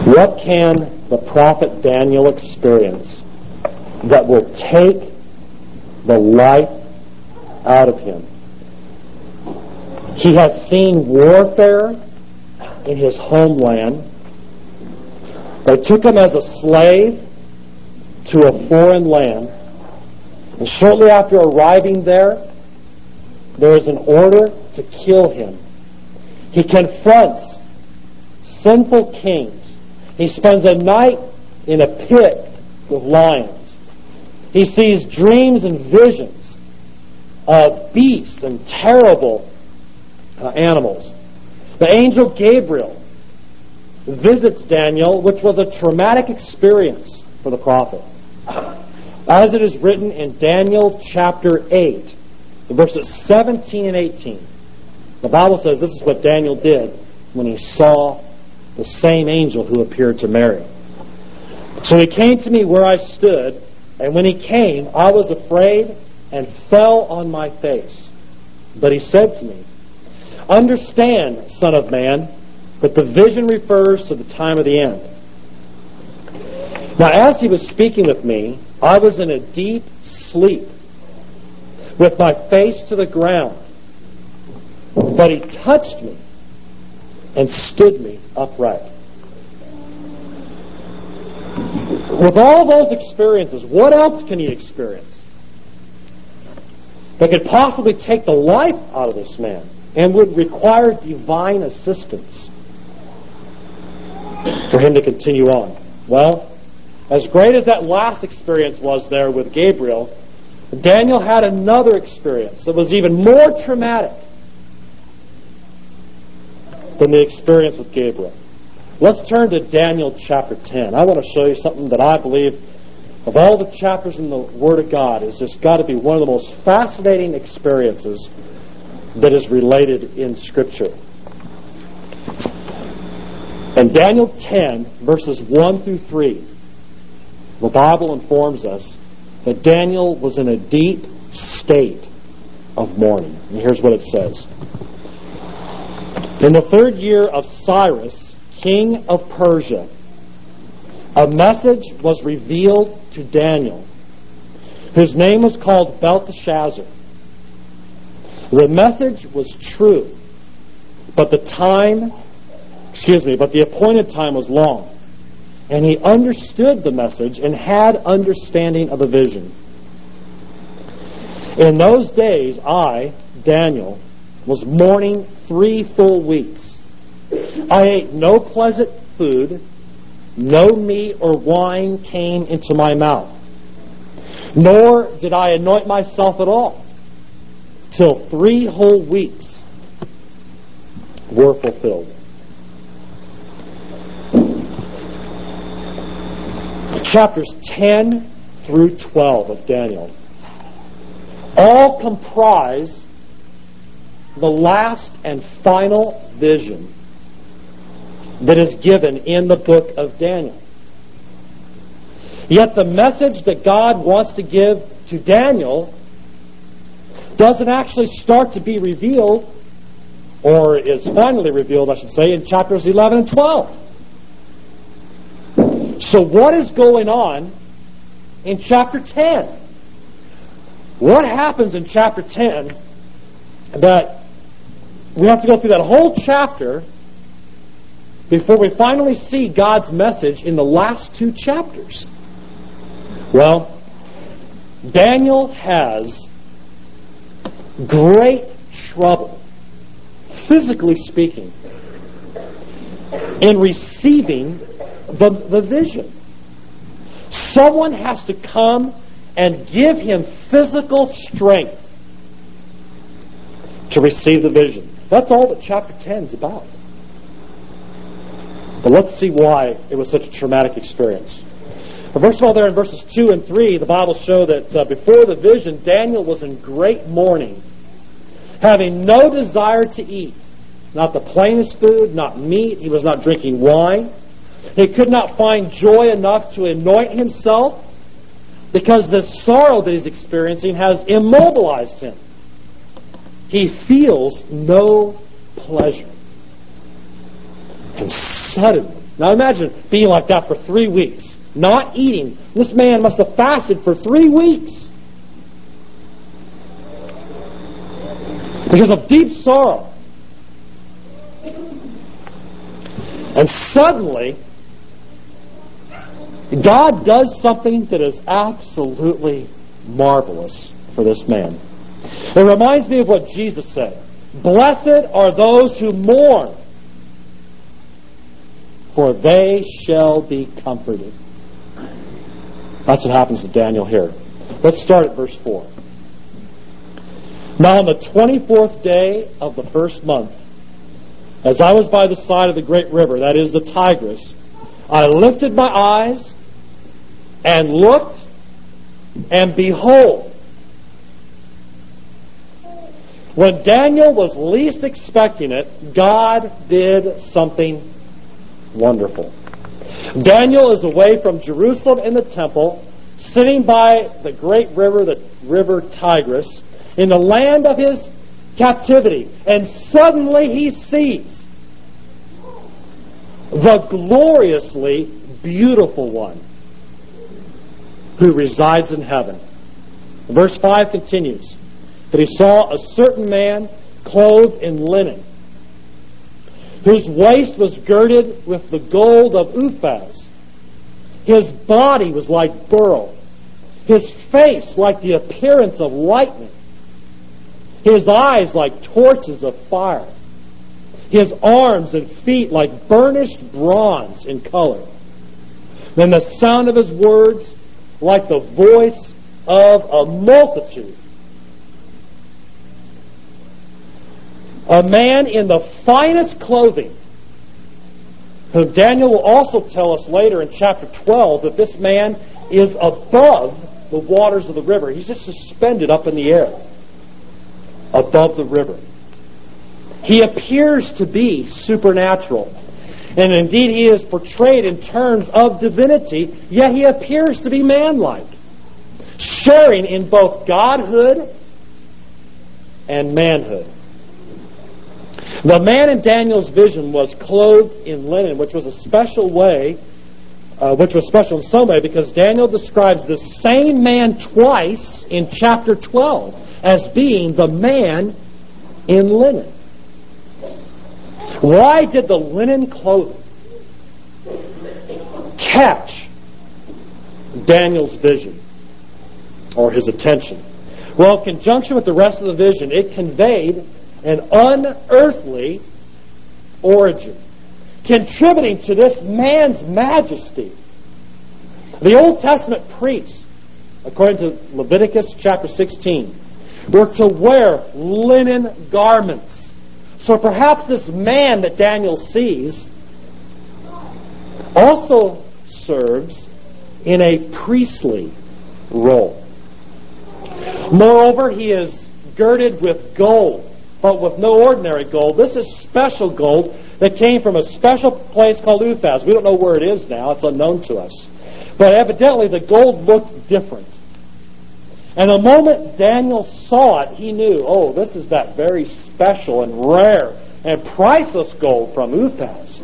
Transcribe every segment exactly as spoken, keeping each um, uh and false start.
What can the prophet Daniel experience that will take the life out of him? He has seen warfare in his homeland. They took him as a slave to a foreign land. And shortly after arriving there, there is an order to kill him. He confronts sinful kings. He spends a night in a pit with lions. He sees dreams and visions of beasts and terrible uh, animals. The angel Gabriel visits Daniel, which was a traumatic experience for the prophet. As it is written in Daniel chapter eight, verses seventeen and eighteen. The Bible says this is what Daniel did when he saw the same angel who appeared to Mary. So he came to me where I stood, and when he came, I was afraid and fell on my face. But he said to me, "Understand, Son of Man, that the vision refers to the time of the end." Now, as he was speaking with me, I was in a deep sleep, with my face to the ground. But he touched me and stood me upright. With all those experiences, what else can he experience that could possibly take the life out of this man and would require divine assistance for him to continue on? Well, as great as that last experience was there with Gabriel, Daniel had another experience that was even more traumatic than the experience with Gabriel. Let's turn to Daniel chapter ten. I want to show you something that I believe, of all the chapters in the Word of God, is just got to be one of the most fascinating experiences that is related in Scripture. In Daniel ten, verses one through three, the Bible informs us that Daniel was in a deep state of mourning. And here's what it says. In the third year of Cyrus, king of Persia, a message was revealed to Daniel, whose name was called Belteshazzar. The message was true, but the time, excuse me, but the appointed time was long. And he understood the message and had understanding of the vision. In those days, I, Daniel, was mourning three full weeks. I ate no pleasant food, no meat or wine came into my mouth, nor did I anoint myself at all, till three whole weeks were fulfilled. Chapters ten through twelve of Daniel all comprise the last and final vision that is given in the book of Daniel. Yet the message that God wants to give to Daniel doesn't actually start to be revealed, or is finally revealed, I should say, in chapters eleven and twelve. So what is going on in chapter ten? What happens in chapter ten that we have to go through that whole chapter before we finally see God's message in the last two chapters? Well, Daniel has great trouble, physically speaking, in receiving the, the vision. Someone has to come and give him physical strength to receive the vision. That's all that chapter ten is about. But let's see why it was such a traumatic experience. Well, first of all, there in verses two and three, the Bible show that uh, before the vision, Daniel was in great mourning, having no desire to eat. Not the plainest food, not meat. He was not drinking wine. He could not find joy enough to anoint himself because the sorrow that he's experiencing has immobilized him. He feels no pleasure. And suddenly, now imagine being like that for three weeks, not eating. This man must have fasted for three weeks because of deep sorrow. And suddenly, God does something that is absolutely marvelous for this man. It reminds me of what Jesus said. Blessed are those who mourn, for they shall be comforted. That's what happens to Daniel here. Let's start at verse four. Now on the twenty-fourth day of the first month, as I was by the side of the great river, that is the Tigris, I lifted my eyes and looked, and behold, when Daniel was least expecting it, God did something wonderful. Daniel is away from Jerusalem in the temple, sitting by the great river, the river Tigris, in the land of his captivity. And suddenly he sees the gloriously beautiful one who resides in heaven. Verse five continues, that he saw a certain man clothed in linen, whose waist was girded with the gold of Uphaz. His body was like beryl, his face like the appearance of lightning, his eyes like torches of fire, his arms and feet like burnished bronze in color. Then the sound of his words like the voice of a multitude. A man in the finest clothing, whom Daniel will also tell us later in chapter twelve that this man is above the waters of the river. He's just suspended up in the air above the river. He appears to be supernatural. And indeed he is portrayed in terms of divinity, yet he appears to be manlike, sharing in both godhood and manhood. The man in Daniel's vision was clothed in linen, which was a special way, uh, which was special in some way, because Daniel describes the same man twice in chapter twelve as being the man in linen. Why did the linen clothing catch Daniel's vision or his attention? Well, in conjunction with the rest of the vision, it conveyed an unearthly origin, contributing to this man's majesty. The Old Testament priests, according to Leviticus chapter sixteen, were to wear linen garments. So perhaps this man that Daniel sees also serves in a priestly role. Moreover, he is girded with gold, but with no ordinary gold. This is special gold that came from a special place called Uphaz. We don't know where it is now. It's unknown to us. But evidently the gold looked different. And the moment Daniel saw it, he knew, oh, this is that very special and rare and priceless gold from Uphaz.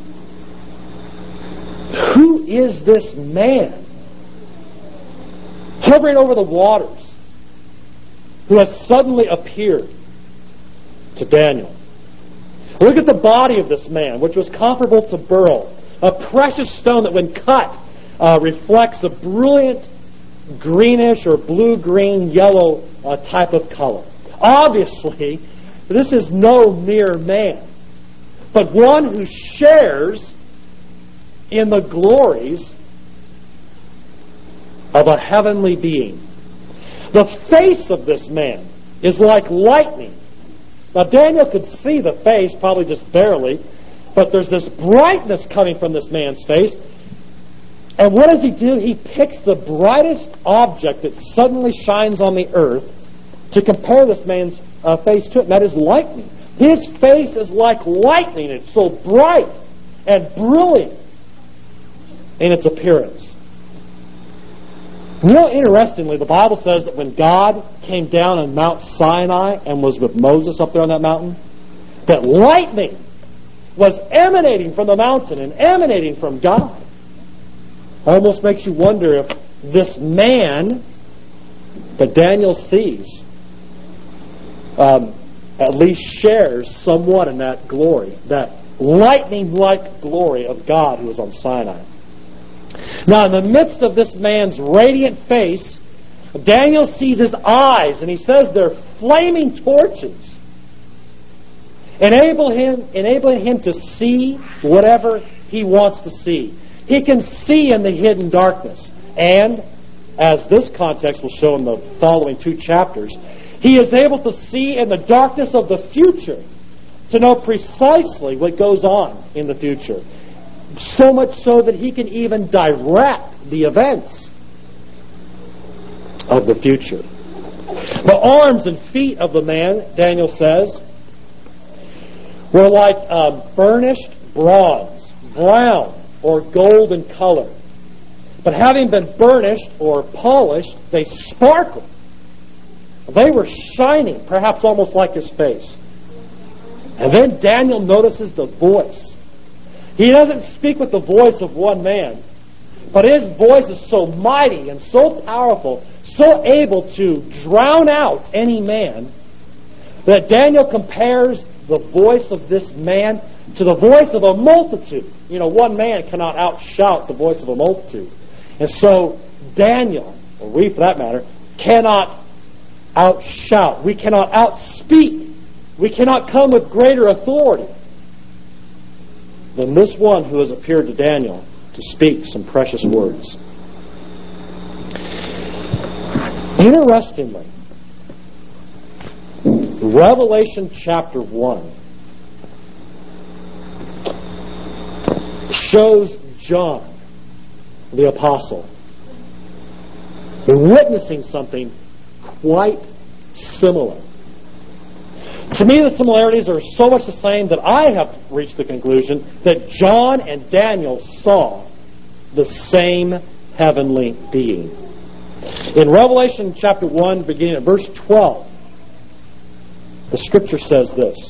Who is this man hovering over the waters who has suddenly appeared to Daniel? Look at the body of this man, which was comparable to beryl, a precious stone that when cut uh, reflects a brilliant greenish or blue-green yellow uh, type of color. Obviously, this is no mere man, but one who shares in the glories of a heavenly being. The face of this man is like lightning. Now, Daniel could see the face, probably just barely, but there's this brightness coming from this man's face. And what does he do? He picks the brightest object that suddenly shines on the earth to compare this man's uh, face to it, and that is lightning. His face is like lightning. It's so bright and brilliant in its appearance. You know, interestingly, the Bible says that when God came down on Mount Sinai and was with Moses up there on that mountain, that lightning was emanating from the mountain and emanating from God. Almost makes you wonder if this man that Daniel sees um, at least shares somewhat in that glory, that lightning-like glory of God who was on Sinai. Now, in the midst of this man's radiant face, Daniel sees his eyes, and he says they're flaming torches, enable him, enabling him to see whatever he wants to see. He can see in the hidden darkness, and as this context will show in the following two chapters, he is able to see in the darkness of the future, to know precisely what goes on in the future. So much so that he can even direct the events of the future. The arms and feet of the man, Daniel says, were like um, burnished bronze, brown or gold in color. But having been burnished or polished, they sparkled. They were shining, perhaps almost like his face. And then Daniel notices the voice. He doesn't speak with the voice of one man, but his voice is so mighty and so powerful, so able to drown out any man, that Daniel compares the voice of this man to the voice of a multitude. You know, one man cannot outshout the voice of a multitude. And so Daniel, or we for that matter, cannot outshout. We cannot outspeak. We cannot come with greater authority than this one who has appeared to Daniel to speak some precious words. Interestingly, Revelation chapter one shows John, the apostle, witnessing something quite similar. To me, the similarities are so much the same that I have reached the conclusion that John and Daniel saw the same heavenly being. In Revelation chapter one, beginning at verse twelve, the scripture says this: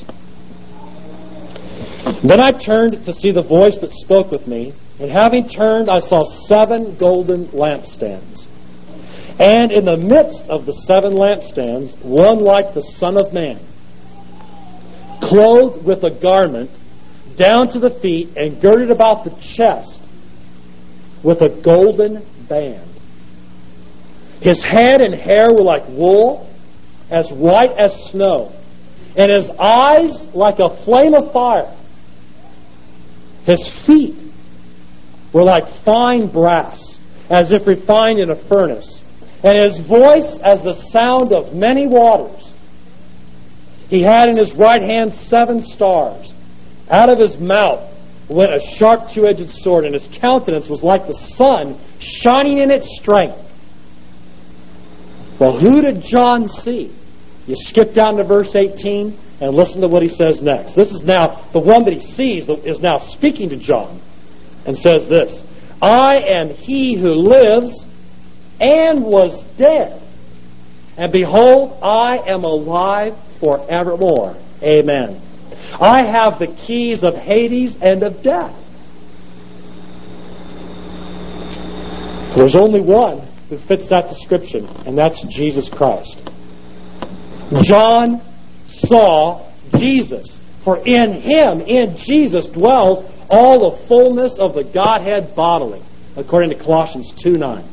Then I turned to see the voice that spoke with me, and having turned, I saw seven golden lampstands. And in the midst of the seven lampstands, one like the Son of Man, clothed with a garment down to the feet and girded about the chest with a golden band. His head and hair were like wool, as white as snow, and his eyes like a flame of fire. His feet were like fine brass, as if refined in a furnace, and his voice as the sound of many waters. He had in his right hand seven stars. Out of his mouth went a sharp two-edged sword, and his countenance was like the sun shining in its strength. Well, who did John see? You skip down to verse eighteen and listen to what he says next. This is now, the one that he sees is now speaking to John and says this: I am he who lives and was dead, and behold, I am alive forevermore. Amen. I have the keys of Hades and of death. There's only one who fits that description, and that's Jesus Christ. John saw Jesus, for in him, in Jesus, dwells all the fullness of the Godhead bodily, according to Colossians two nine.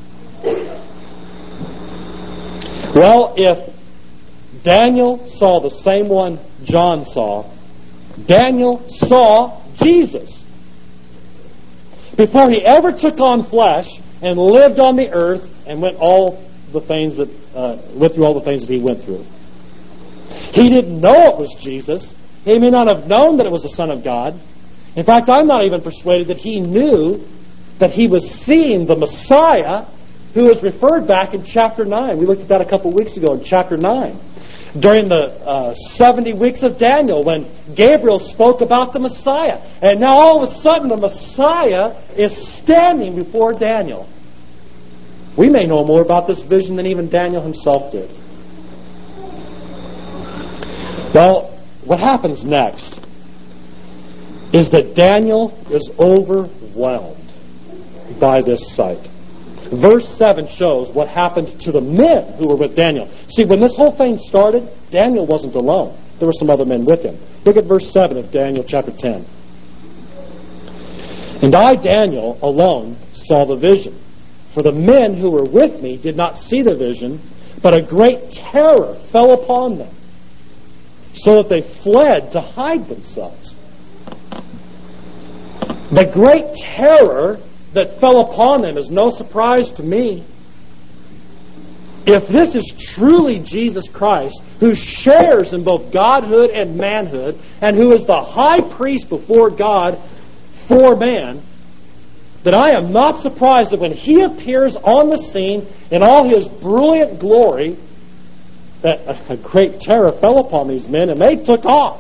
Well, if Daniel saw the same one John saw, Daniel saw Jesus. Before he ever took on flesh and lived on the earth and went all the things that uh, went through all the things that he went through. He didn't know it was Jesus. He may not have known that it was the Son of God. In fact, I'm not even persuaded that he knew that he was seeing the Messiah who is referred back in chapter nine. We looked at that a couple weeks ago in chapter nine. During the uh, seventy weeks of Daniel, when Gabriel spoke about the Messiah. And now all of a sudden the Messiah is standing before Daniel. We may know more about this vision than even Daniel himself did. Well, what happens next is that Daniel is overwhelmed by this sight. Verse seven shows what happened to the men who were with Daniel. See, when this whole thing started, Daniel wasn't alone. There were some other men with him. Look at verse seven of Daniel chapter ten. And I, Daniel, alone saw the vision. For the men who were with me did not see the vision, but a great terror fell upon them, so that they fled to hide themselves. The great terror that fell upon them is no surprise to me. If this is truly Jesus Christ, who shares in both godhood and manhood, and who is the high priest before God for man, then I am not surprised that when he appears on the scene in all his brilliant glory, that a great terror fell upon these men and they took off.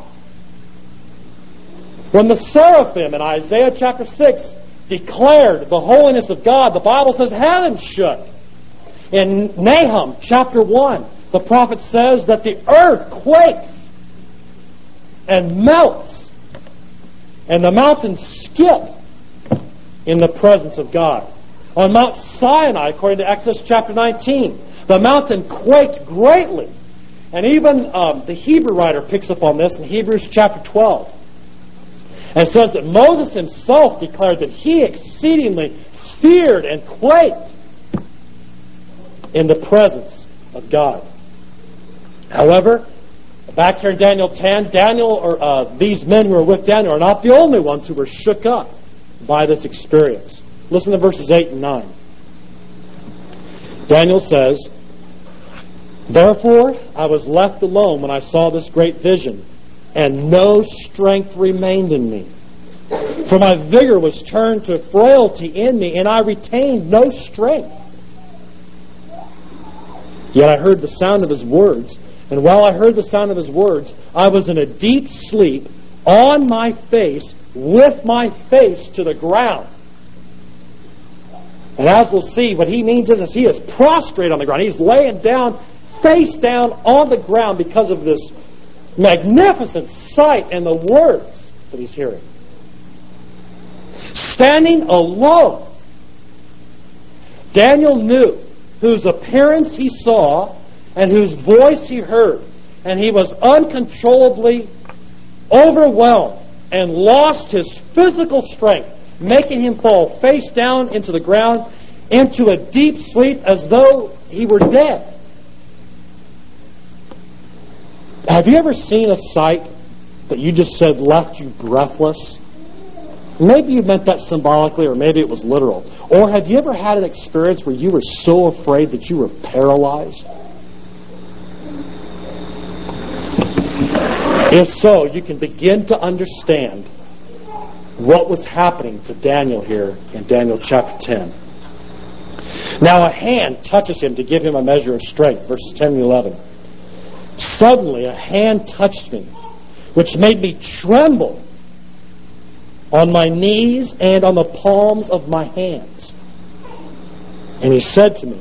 When the seraphim in Isaiah chapter six declared the holiness of God, the Bible says heaven shook. In Nahum chapter one, the prophet says that the earth quakes and melts, and the mountains skip in the presence of God. On Mount Sinai, according to Exodus chapter nineteen, the mountain quaked greatly. And even um, the Hebrew writer picks up on this in Hebrews chapter twelve. And says that Moses himself declared that he exceedingly feared and quaked in the presence of God. However, back here in Daniel ten, Daniel or uh, these men who are with Daniel are not the only ones who were shook up by this experience. Listen to verses eight and nine. Daniel says, Therefore I was left alone when I saw this great vision, and no strength remained in me. For my vigor was turned to frailty in me, and I retained no strength. Yet I heard the sound of his words, and while I heard the sound of his words, I was in a deep sleep, on my face, with my face to the ground. And as we'll see, what he means is, is he is prostrate on the ground. He's laying down, face down on the ground because of this magnificent sight and the words that he's hearing. Standing alone, Daniel knew whose appearance he saw and whose voice he heard, and he was uncontrollably overwhelmed and lost his physical strength, making him fall face down into the ground, into a deep sleep as though he were dead. Have you ever seen a sight that you just said left you breathless? Maybe you meant that symbolically, or maybe it was literal. Or have you ever had an experience where you were so afraid that you were paralyzed? If so, you can begin to understand what was happening to Daniel here in Daniel chapter ten. Now a hand touches him to give him a measure of strength, verses ten and eleven. Suddenly a hand touched me, which made me tremble on my knees and on the palms of my hands. And he said to me,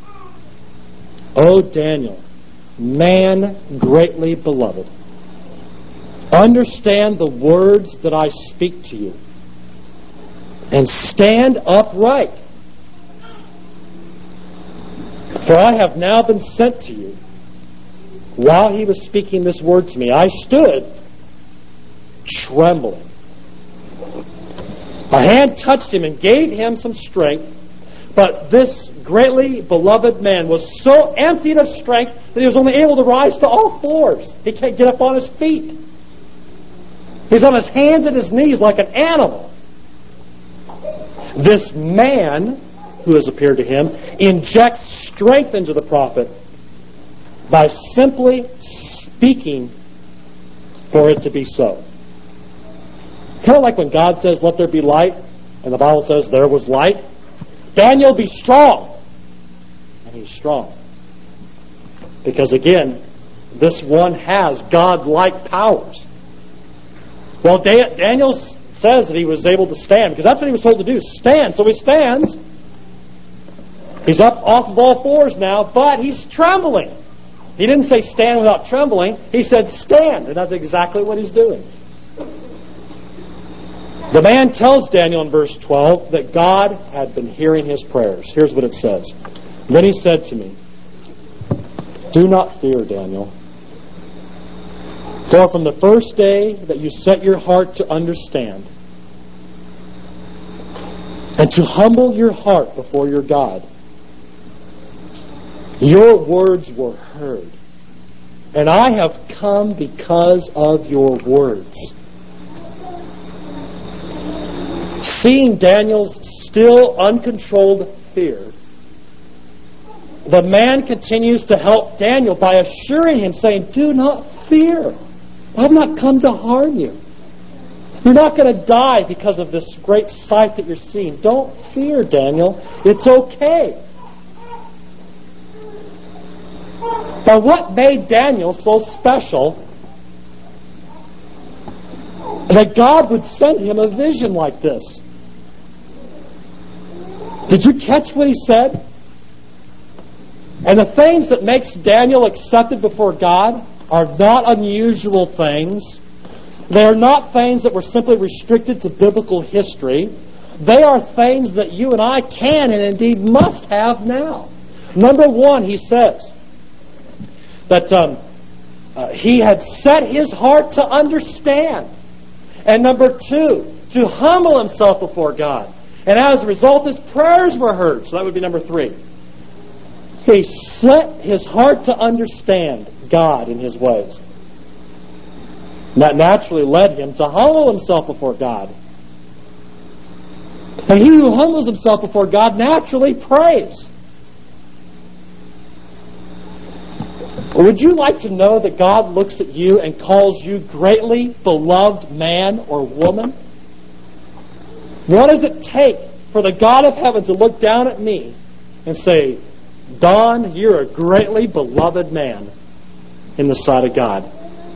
O Daniel, man greatly beloved, understand the words that I speak to you, and stand upright. For I have now been sent to you. While he was speaking this word to me, I stood trembling. A hand touched him and gave him some strength, but this greatly beloved man was so emptied of strength that he was only able to rise to all fours. He can't get up on his feet. He's on his hands and his knees like an animal. This man who has appeared to him injects strength into the prophet by simply speaking for it to be so. Kind of like when God says, let there be light, and the Bible says there was light. Daniel, be strong. And he's strong. Because again, this one has God-like powers. Well, Daniel says that he was able to stand, because that's what he was told to do, stand. So he stands. He's up off of all fours now, but he's trembling. He didn't say stand without trembling. He said stand, and that's exactly what he's doing. The man tells Daniel in verse twelve that God had been hearing his prayers. Here's what it says. Then he said to me, "Do not fear, Daniel. For from the first day that you set your heart to understand and to humble your heart before your God, your words were heard, and I have come because of your words." Seeing Daniel's still uncontrolled fear, the man continues to help Daniel by assuring him, saying, "Do not fear. I've not come to harm you. You're not going to die because of this great sight that you're seeing. Don't fear, Daniel. It's okay." Now, what made Daniel so special that God would send him a vision like this? Did you catch what he said? And the things that makes Daniel accepted before God are not unusual things. They are not things that were simply restricted to biblical history. They are things that you and I can and indeed must have now. Number one, he says that um, uh, he had set his heart to understand. And number two, to humble himself before God. And as a result, his prayers were heard. So that would be number three. He set his heart to understand God in his ways. And that naturally led him to humble himself before God. And he who humbles himself before God naturally prays. Would you like to know that God looks at you and calls you greatly beloved man or woman? What does it take for the God of heaven to look down at me and say, "Don, you're a greatly beloved man in the sight of God"?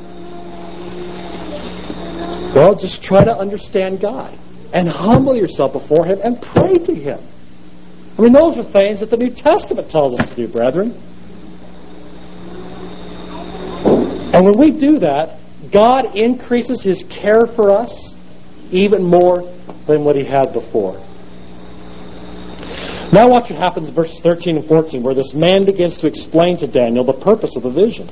Well, just try to understand God and humble yourself before Him and pray to Him. I mean, those are things that the New Testament tells us to do, brethren. And when we do that, God increases His care for us even more than what He had before. Now watch what happens in verses thirteen and fourteen, where this man begins to explain to Daniel the purpose of the vision.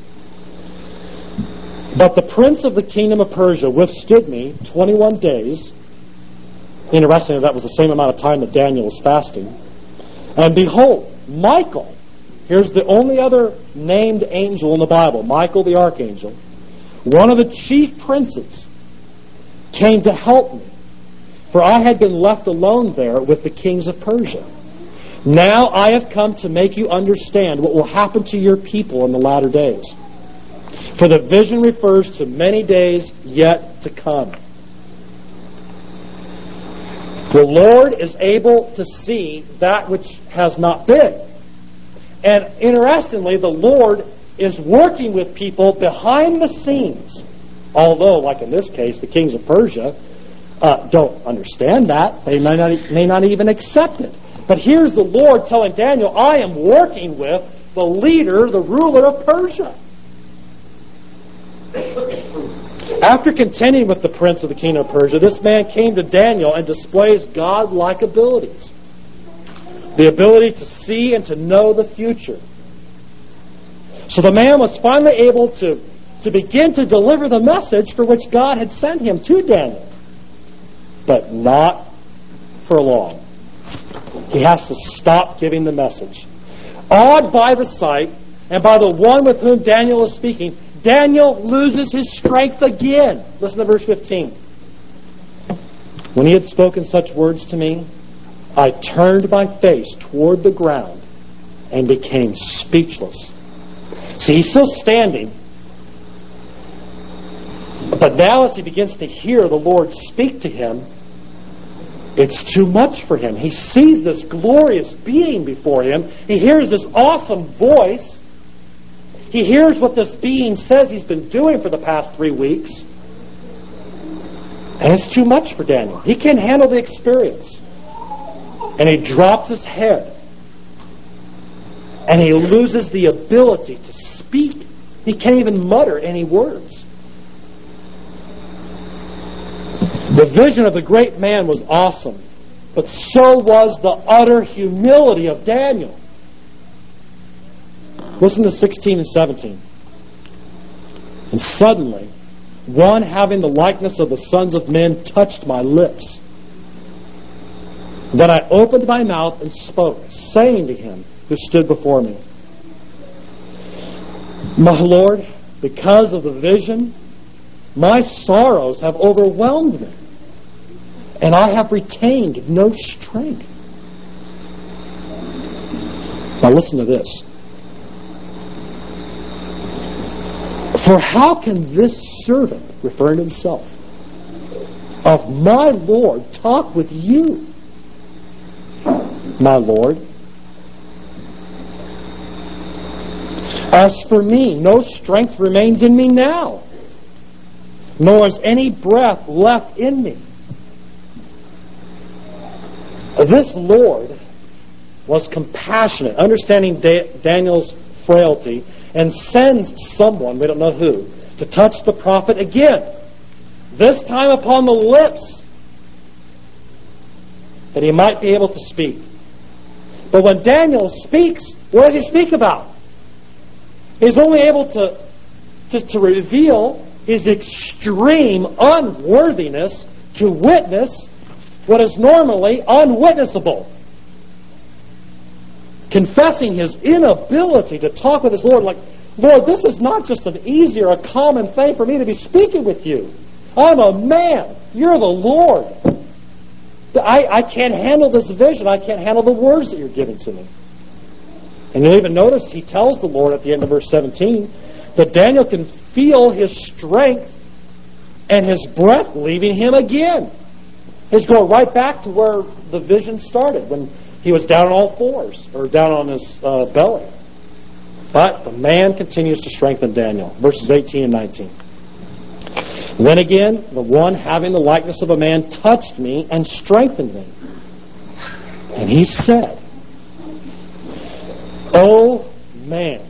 "But the prince of the kingdom of Persia withstood me twenty-one days. Interestingly, that was the same amount of time that Daniel was fasting. "And behold, Michael," here's the only other named angel in the Bible, Michael the archangel, "one of the chief princes, came to help me, for I had been left alone there with the kings of Persia. Now I have come to make you understand what will happen to your people in the latter days. For the vision refers to many days yet to come." The Lord is able to see that which has not been. And interestingly, the Lord is working with people behind the scenes. Although, like in this case, the kings of Persia uh, don't understand that. They may not, may not even accept it. But here's the Lord telling Daniel, "I am working with the leader, the ruler of Persia." After contending with the prince of the kingdom of Persia, this man came to Daniel and displays God-like abilities. The ability to see and to know the future. So the man was finally able to, to begin to deliver the message for which God had sent him to Daniel. But not for long. He has to stop giving the message. Awed by the sight and by the one with whom Daniel is speaking, Daniel loses his strength again. Listen to verse fifteen. "When he had spoken such words to me, I turned my face toward the ground and became speechless." See, he's still standing. But now as he begins to hear the Lord speak to him, it's too much for him. He sees this glorious being before him. He hears this awesome voice. He hears what this being says he's been doing for the past three weeks. And it's too much for Daniel. He can't handle the experience. And he drops his head. And he loses the ability to speak. He can't even mutter any words. The vision of the great man was awesome, but so was the utter humility of Daniel. Listen to sixteen and seventeen. And suddenly, one having the likeness of the sons of men touched my lips. Then I opened my mouth and spoke, saying to him who stood before me, My Lord, because of the vision, my sorrows have overwhelmed me, and I have retained no strength. Now listen to this. For how can this servant, referring to himself, of my Lord talk with you, my Lord? As for me, no strength remains in me now, nor is any breath left in me. This Lord was compassionate, understanding da- Daniel's frailty, and sends someone, we don't know who, to touch the prophet again, this time upon the lips, that he might be able to speak. But when Daniel speaks, what does he speak about? He's only able to, to, to reveal his extreme unworthiness to witness what is normally unwitnessable. Confessing his inability to talk with his Lord, like, Lord, this is not just an easy or a common thing for me to be speaking with you. I'm a man. You're the Lord. I, I can't handle this vision. I can't handle the words that you're giving to me. And you'll even notice he tells the Lord at the end of verse seventeen that Daniel can feel his strength and his breath leaving him again. He's going right back to where the vision started, when he was down on all fours, or down on his uh, belly. But the man continues to strengthen Daniel. Verses eighteen and nineteen. Then again, the one having the likeness of a man touched me and strengthened me. And he said, O man,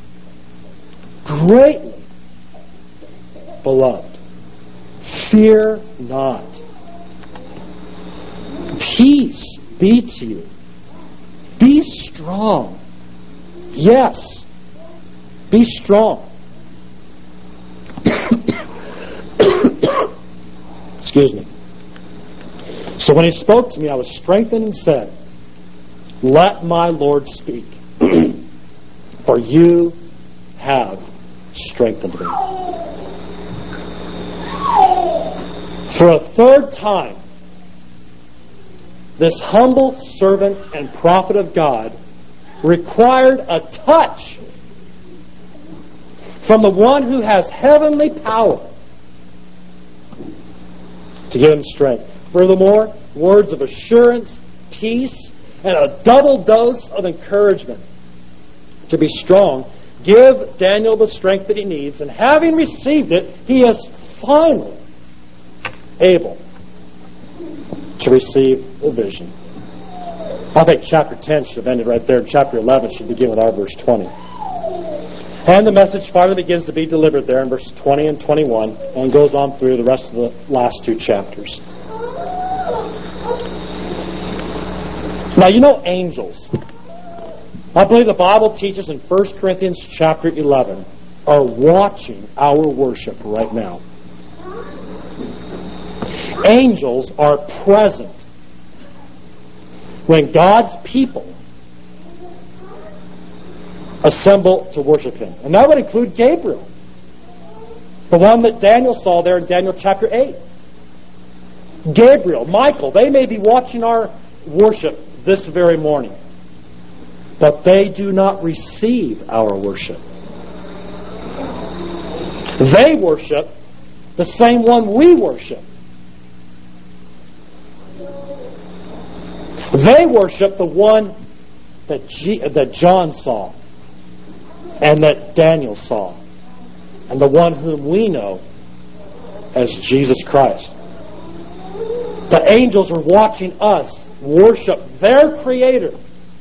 greatly beloved, fear not. Peace be to you. Be strong. Yes, be strong. Excuse me. So when he spoke to me, I was strengthened and said, Let my Lord speak, for you have strengthened me. For a third time, this humble servant and prophet of God required a touch from the one who has heavenly power to give him strength. Furthermore, words of assurance, peace, and a double dose of encouragement to be strong give Daniel the strength that he needs, and having received it, he is finally able to receive the vision. I think chapter ten should have ended right there. Chapter eleven should begin with our verse twenty. And the message finally begins to be delivered there in verses twenty and twenty-one, and goes on through the rest of the last two chapters. Now, you know angels. I believe the Bible teaches in First Corinthians chapter eleven are watching our worship right now. Angels are present when God's people assemble to worship Him. And that would include Gabriel, the one that Daniel saw there in Daniel chapter eight. Gabriel, Michael, they may be watching our worship this very morning, but they do not receive our worship. They worship the same one we worship. They worship the one that, G- that John saw, and that Daniel saw, and the one whom we know as Jesus Christ. The angels are watching us worship their Creator,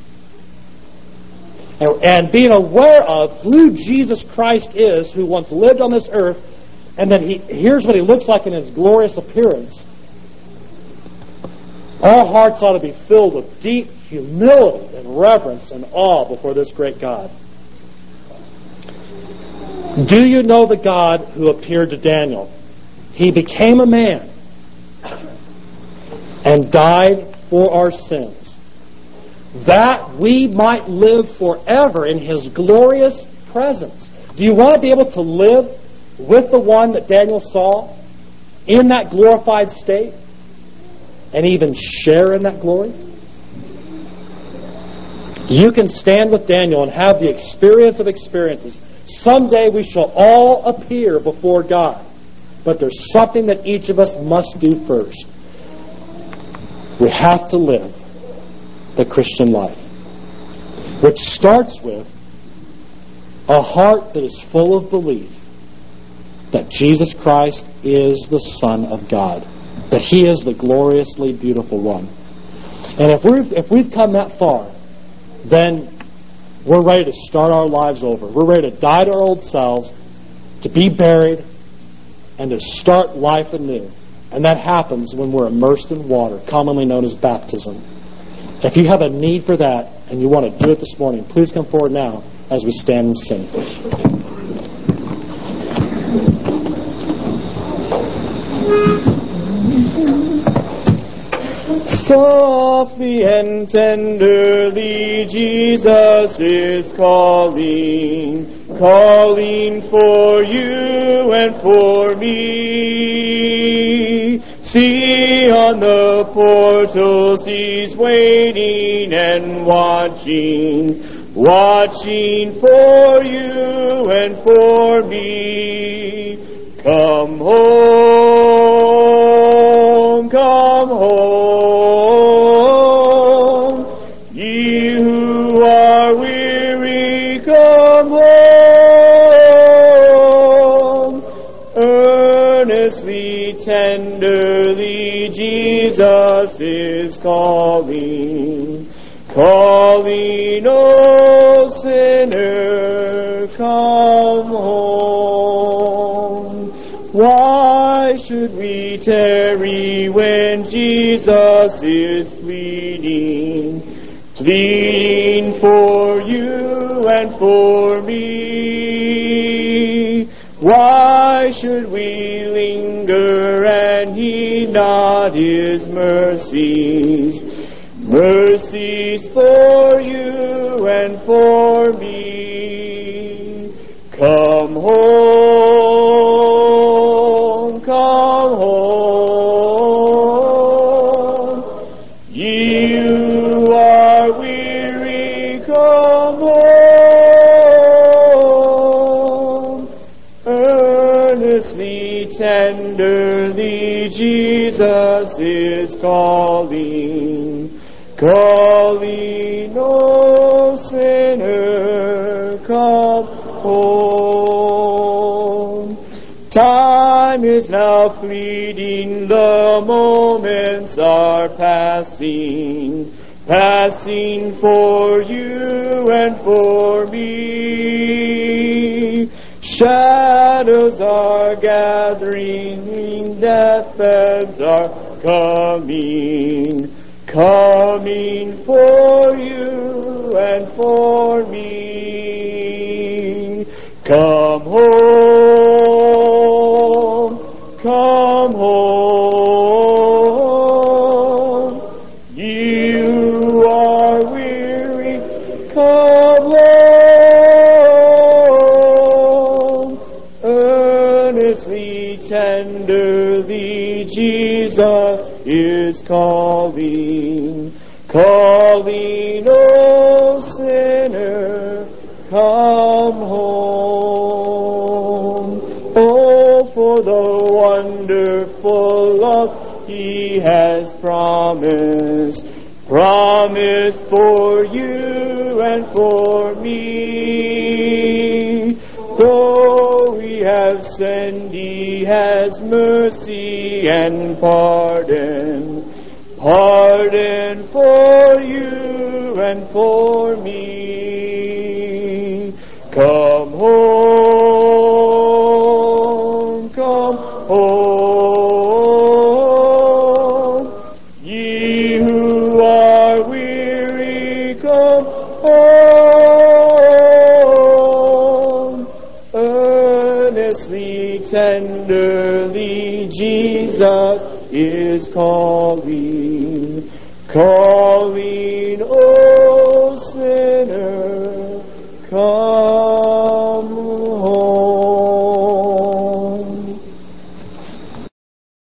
and, and being aware of who Jesus Christ is, who once lived on this earth, and that he here's what He looks like in His glorious appearance, Our hearts ought to be filled with deep humility and reverence and awe before this great God. Do you know the God who appeared to Daniel? He became a man and died for our sins, that we might live forever in His glorious presence. Do you want to be able to live with the one that Daniel saw in that glorified state and even share in that glory? You can stand with Daniel and have the experience of experiences. Someday we shall all appear before God. But there's something that each of us must do first. We have to live the Christian life, which starts with a heart that is full of belief that Jesus Christ is the Son of God, that He is the gloriously beautiful one. And if we've, if we've come that far, then we're ready to start our lives over. We're ready to die to our old selves, to be buried, and to start life anew. And that happens when we're immersed in water, commonly known as baptism. If you have a need for that and you want to do it this morning, please come forward now as we stand and sing. Softly and tenderly Jesus is calling, calling for you and for me. See, on the portals He's waiting and watching, watching for you and for me. Come home, come home, ye who are weary, come home. Earnestly, tenderly, Jesus is calling, calling, O sinner, come home. Why should we tarry when Jesus is pleading, pleading for you and for me? Why should we linger and heed not His mercies, mercies for you and for me? Come home, come home, ye who are weary, come home. Earnestly, tenderly, Jesus is calling, calling, O sinner, come home. Time is now fleeting, the moments are passing, passing for you and for me. Shadows are gathering, deathbeds are coming, coming for you and for me. Come home, come home, you who are weary, come home. Earnestly, tenderly, Jesus is calling, calling, O sinner, come home. Oh, for the wonderful love He has promised, promised for you and for me. Though we have sinned, He has mercy and pardon, pardon for you and for me. Come home, come home, ye Ceaselessly, tenderly, Jesus is calling, calling, oh sinner, come.